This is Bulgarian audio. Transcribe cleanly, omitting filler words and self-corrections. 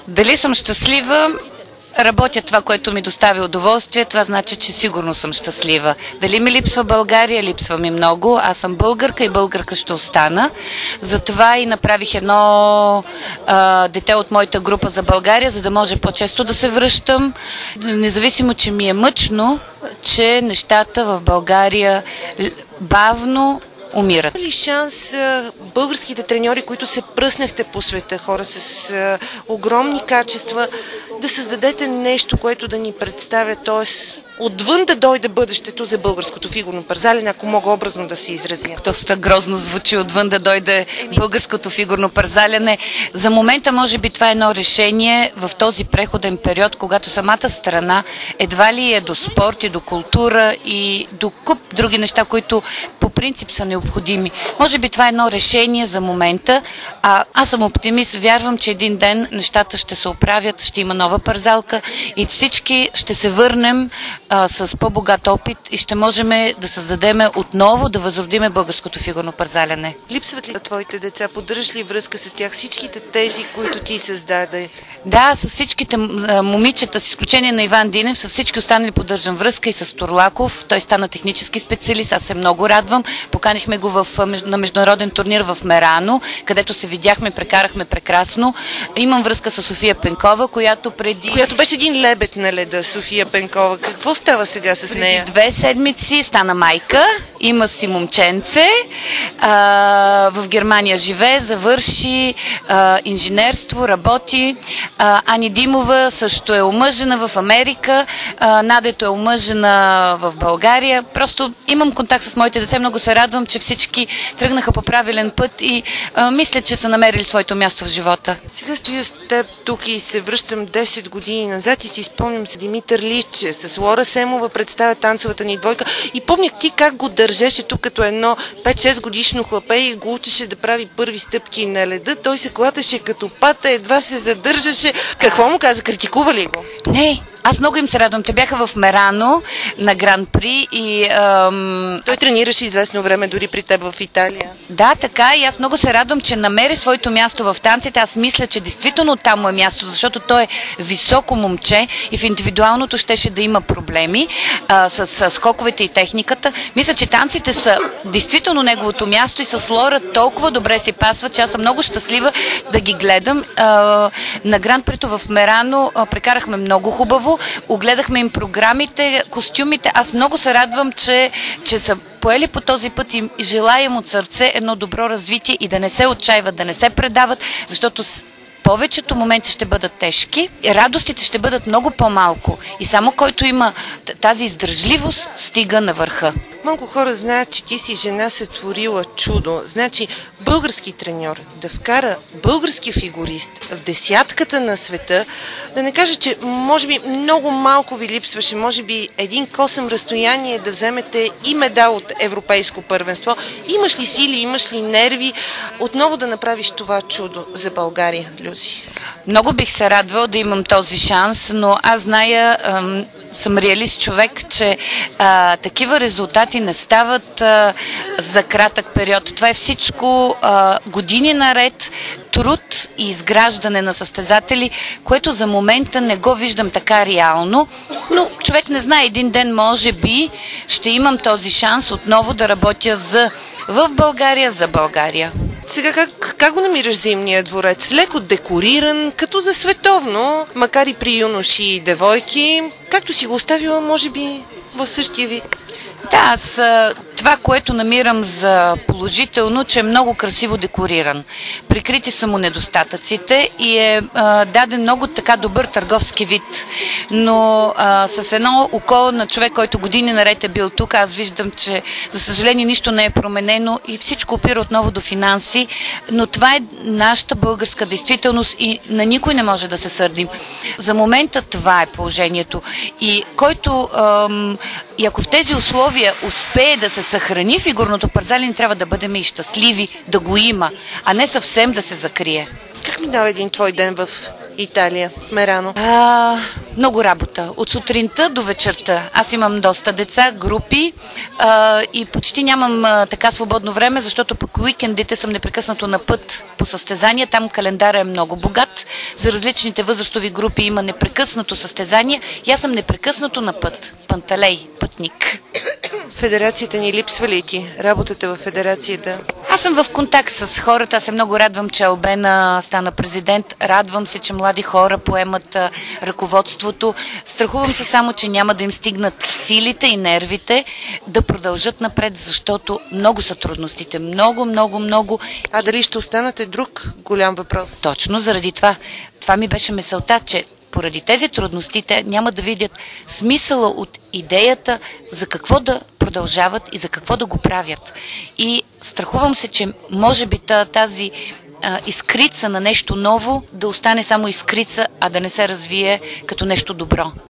Дали съм щастлива? Работя това, което ми доставя удоволствие, това значи, че сигурно съм щастлива. Дали ми липсва България? Липсва ми много. Аз съм българка и българка ще остана. Затова и направих едно дете от моята група за България, за да може по-често да се връщам. Независимо, че ми е мъчно, че нещата в България бавно умират. Има ли шанс българските треньори, които се пръснахте по света, хора с огромни качества, да създадете нещо, което да ни представя, т.е. отвън да дойде бъдещето за българското фигурно парзалене, ако мога образно да се изразя? Доста грозно звучи, отвън да дойде българското фигурно парзалене. За момента може би това е едно решение в този преходен период, когато самата страна едва ли е до спорт и до култура и до куп други неща, които по принцип са необходими. Може би това е едно решение за момента. Аз съм оптимист, вярвам, че един ден нещата ще се оправят, ще има нова парзалка и всички ще се върнем с по-богат опит и ще можем да създадем отново, да възродиме българското фигурно парзалене. Липсват ли твоите деца? Поддържаш ли връзка с тях? Всичките тези, които ти създаде? Да, с всичките момичета, с изключение на Иван Динев, с всички останали поддържам връзка и с Торлаков. Той стана технически специалист, аз се много радвам. Поканихме го на международен турнир в Мерано, където се видяхме, прекарахме прекрасно. Имам връзка с София Пенкова, която беше един лебед на леда, София Пенкова. Какво става сега с нея? Преди 2 седмици стана майка, има си момченце, в Германия живее, завърши инженерство, работи. Ани Димова също е омъжена в Америка, Надето е омъжена в България. Просто имам контакт с моите деца, много се радвам, че всички тръгнаха по правилен път и мисля, че са намерили своето място в живота. Сега стоя с теб тук и се връщам 10 години назад и си спомням с Димитър Личе, с Лора Семова представя танцовата ни двойка и помня ти как го държеше тук като едно 5-6 годишно хлапе и го учеше да прави първи стъпки на леда. Той се клатеше като пата, едва се задържаше. Какво му каза? Критикува ли го? Не, аз много им се радвам. Те бяха в Мерано на Гран-при и... Той тренираше известно време дори при теб в Италия. Да, така и аз много се радвам, че намери своето място в танците. Аз мисля, че действително там му е място, защото той е високо момче и в индивидуалното щеше да има проблеми с скоковете и техниката. Мисля, че танците са действително неговото място и с Лора толкова добре си пасват, че аз съм много щастлива да ги гледам. На Гран-прито в Мерано прекарахме много хубаво, огледахме им програмите, костюмите. Аз много се радвам, че са поели по този път и желаем от сърце едно добро развитие и да не се отчаиват, да не се предават, защото повечето моменти ще бъдат тежки, радостите ще бъдат много по-малко и само който има тази издържливост стига на върха. Малко хора знаят, че ти си жена сътворила чудо. Значи български треньор да вкара български фигурист в десятката на света, да не кажа, че може би много малко ви липсваше, може би един косъм разстояние да вземете и медал от европейско първенство. Имаш ли сили, имаш ли нерви отново да направиш това чудо за България, Люси? Много бих се радвал да имам този шанс, но аз зная, съм реалист човек, че такива резултати не стават за кратък период. Това е всичко години наред труд и изграждане на състезатели, което за момента не го виждам така реално, но човек не знае, един ден може би ще имам този шанс отново да работя в България за България. Сега как го намираш Зимния дворец? Леко декориран, като за световно, макар и при юноши и девойки, както си го оставила, може би в същия вид. Да, това, което намирам за положително, че е много красиво декориран. Прикрити са му недостатъците и е даден много така добър търговски вид. Но с едно око на човек, който години наред е бил тук, аз виждам, че за съжаление нищо не е променено и всичко опира отново до финанси, но това е нашата българска действителност и на никой не може да се сърдим. За момента това е положението. И който, и ако в тези условия успее да се съхрани фигурното парзалене, трябва да бъдем и щастливи да го има, а не съвсем да се закрие. Как минава един твой ден в Италия, Мерано? Много работа. От сутринта до вечерта. Аз имам доста деца, групи и почти нямам така свободно време, защото пък уикендите съм непрекъснато на път по състезания. Там календара е много богат. За различните възрастови групи има непрекъснато състезания и аз съм непрекъснато на път. Панталей, пътник. Федерацията ни липсва ли ти? Работата в федерацията? Аз съм в контакт с хората. Аз се много радвам, че Албена стана президент. Радвам се, че млади хора поемат ръководството. Страхувам се само, че няма да им стигнат силите и нервите да продължат напред, защото много са трудностите. Много. А дали ще останете друг голям въпрос? Точно заради това. Това ми беше мисълта, че поради тези трудности те няма да видят смисъла от идеята за какво да продължават и за какво да го правят. И страхувам се, че може би тази искрица на нещо ново да остане само искрица, а да не се развие като нещо добро.